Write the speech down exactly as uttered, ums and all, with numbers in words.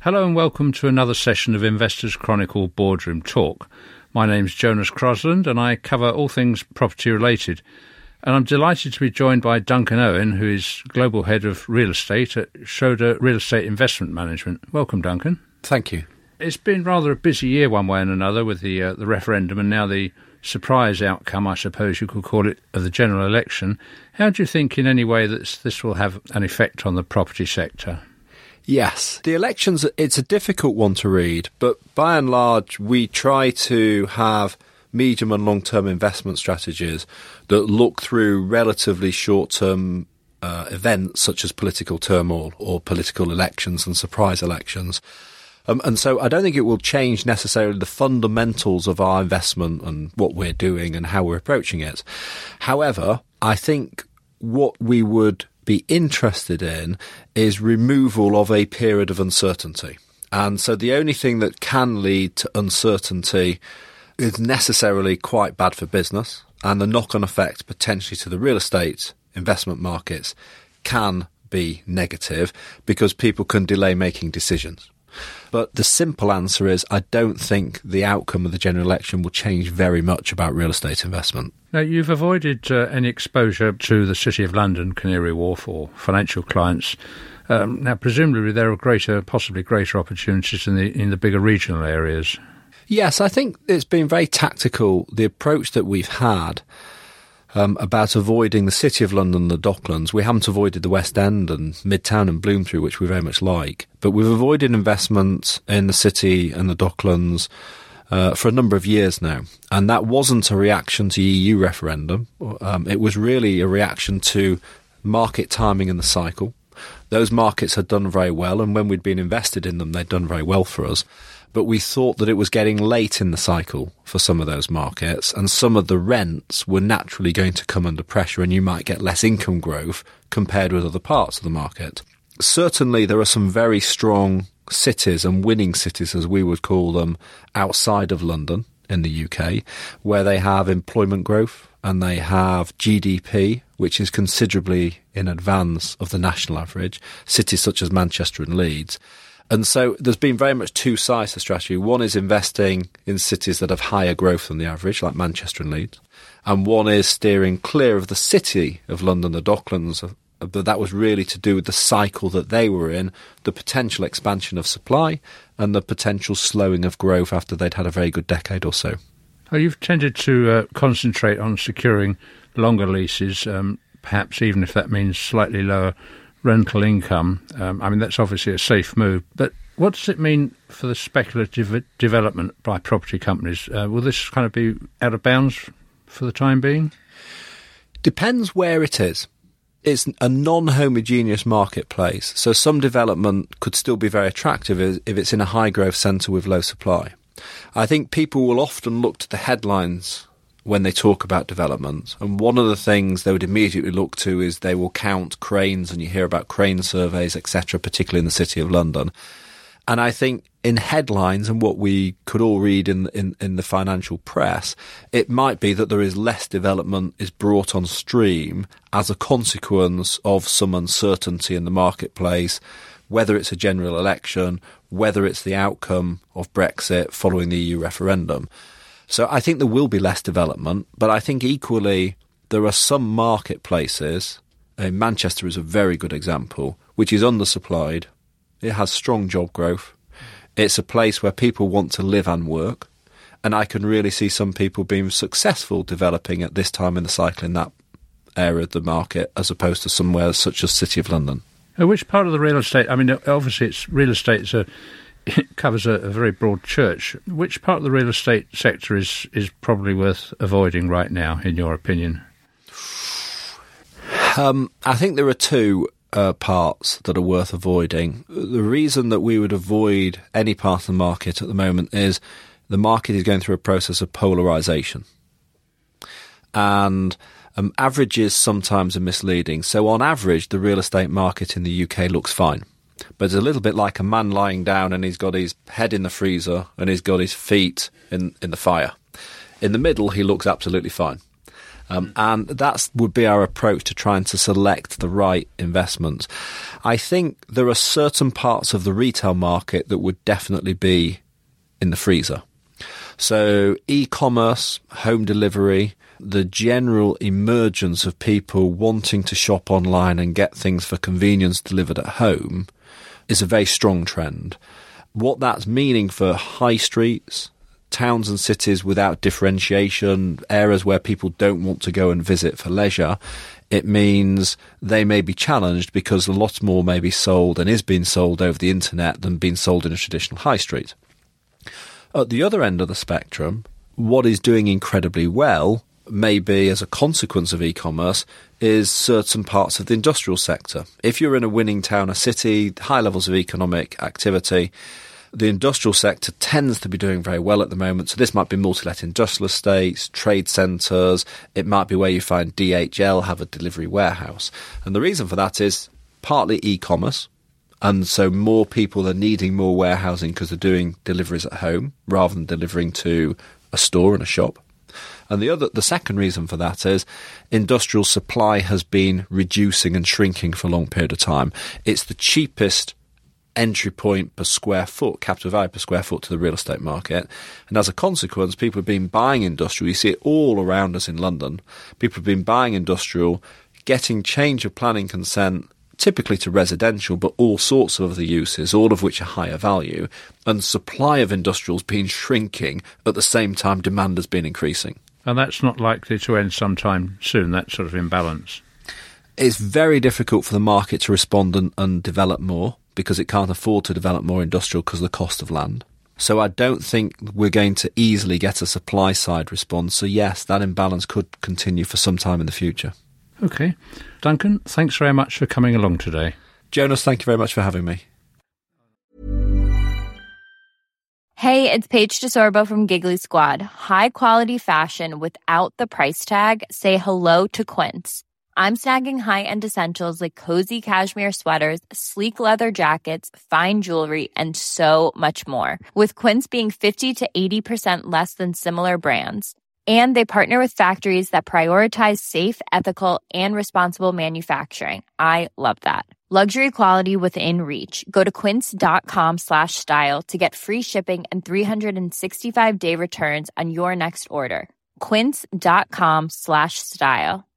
Hello and welcome to another session of Investors Chronicle Boardroom Talk. My name's Jonas Crosland and I cover all things property related. And I'm delighted to be joined by Duncan Owen, who is Global Head of Real Estate at Schroder Real Estate Investment Management. Welcome, Duncan. Thank you. It's been rather a busy year one way and another with the uh, the referendum and now the surprise outcome, I suppose you could call it, of the general election. How do you think in any way that this will have an effect on the property sector? Yes, the elections, it's a difficult one to read, but by and large we try to have medium and long-term investment strategies that look through relatively short-term uh, events such as political turmoil or political elections and surprise elections. Um, and so I don't think it will change necessarily the fundamentals of our investment and what we're doing and how we're approaching it. However, I think what we would be interested in is removal of a period of uncertainty. And so the only thing that can lead to uncertainty is necessarily quite bad for business, and the knock-on effect potentially to the real estate investment markets can be negative because people can delay making decisions. But the simple answer is I don't think the outcome of the general election will change very much about real estate investment. Now, you've avoided uh, any exposure to the City of London, Canary Wharf or financial clients. Um, now, presumably there are greater, possibly greater opportunities in the in the bigger regional areas. Yes, I think it's been very tactical, the approach that we've had um, about avoiding the City of London, the Docklands. We haven't avoided the West End and Midtown and Bloomsbury, which we very much like. But we've avoided investment in the City and the Docklands uh, for a number of years now. And that wasn't a reaction to the E U referendum. Um, it was really a reaction to market timing in the cycle. Those markets had done very well, and when we'd been invested in them, they'd done very well for us. But we thought that it was getting late in the cycle for some of those markets, and some of the rents were naturally going to come under pressure, and you might get less income growth compared with other parts of the market. Certainly, there are some very strong cities and winning cities, as we would call them, outside of London in the U K, where they have employment growth and they have G D P, which is considerably in advance of the national average, cities such as Manchester and Leeds. And so there's been very much two sides to strategy. One is investing in cities that have higher growth than the average, like Manchester and Leeds. And one is steering clear of the City of London, the Docklands. But that was really to do with the cycle that they were in, the potential expansion of supply and the potential slowing of growth after they'd had a very good decade or so. Well, you've tended to uh, concentrate on securing longer leases, um, perhaps even if that means slightly lower rental income. Um, I mean, that's obviously a safe move. But what does it mean for the speculative development by property companies? Uh, will this kind of be out of bounds for the time being? Depends where it is. It's a non-homogeneous marketplace, so some development could still be very attractive if it's in a high-growth centre with low supply. I think people will often look to the headlines when they talk about development, and one of the things they would immediately look to is they will count cranes, and you hear about crane surveys, et cetera, particularly in the City of London. And I think in headlines and what we could all read in, in, in the financial press, it might be that there is less development is brought on stream as a consequence of some uncertainty in the marketplace, whether it's a general election, whether it's the outcome of Brexit following the E U referendum. So I think there will be less development, but I think equally there are some marketplaces, and Manchester is a very good example, which is undersupplied. It has strong job growth. It's a place where people want to live and work. And I can really see some people being successful developing at this time in the cycle in that area of the market, as opposed to somewhere such as City of London. Uh, which part of the real estate, I mean, obviously it's real estate, it's a, it covers a, a very broad church. Which part of the real estate sector is, is probably worth avoiding right now, in your opinion? Um, I think there are two Uh, parts that are worth avoiding. The reason that we would avoid any part of the market at the moment is the market is going through a process of polarisation. And um, averages sometimes are misleading. So on average, the real estate market in the U K looks fine. But it's a little bit like a man lying down and he's got his head in the freezer and he's got his feet in, in the fire. In the middle, he looks absolutely fine. Um, and that would be our approach to trying to select the right investments. I think there are certain parts of the retail market that would definitely be in the freezer. So e-commerce, home delivery, the general emergence of people wanting to shop online and get things for convenience delivered at home is a very strong trend. What that's meaning for high streets, towns and cities without differentiation, areas where people don't want to go and visit for leisure, it means they may be challenged because a lot more may be sold and is being sold over the internet than being sold in a traditional high street. At the other end of the spectrum, what is doing incredibly well, maybe as a consequence of e-commerce, is certain parts of the industrial sector. If you're in a winning town or city, high levels of economic activity, the industrial sector tends to be doing very well at the moment. So this might be multi-let industrial estates, trade centres. It might be where you find D H L have a delivery warehouse. And the reason for that is partly e-commerce. And so more people are needing more warehousing because they're doing deliveries at home rather than delivering to a store and a shop. And the other, the second reason for that is industrial supply has been reducing and shrinking for a long period of time. It's the cheapest entry point per square foot, capital value per square foot to the real estate market. And as a consequence, people have been buying industrial. You see it all around us in London. People have been buying industrial, getting change of planning consent, typically to residential, but all sorts of other uses, all of which are higher value. And supply of industrials been shrinking at the same time demand has been increasing. And that's not likely to end sometime soon, that sort of imbalance. It's very difficult for the market to respond and, and develop more because it can't afford to develop more industrial because of the cost of land. So I don't think we're going to easily get a supply side response. So yes, that imbalance could continue for some time in the future. OK. Duncan, thanks very much for coming along today. Jonas, thank you very much for having me. Hey, it's Paige DeSorbo from Giggly Squad. High quality fashion without the price tag. Say hello to Quince. I'm snagging high-end essentials like cozy cashmere sweaters, sleek leather jackets, fine jewelry, and so much more. With Quince being fifty to eighty percent less than similar brands. And they partner with factories that prioritize safe, ethical, and responsible manufacturing. I love that. Luxury quality within reach. Go to quince.com slash style to get free shipping and three sixty-five day returns on your next order. Quince.com slash style.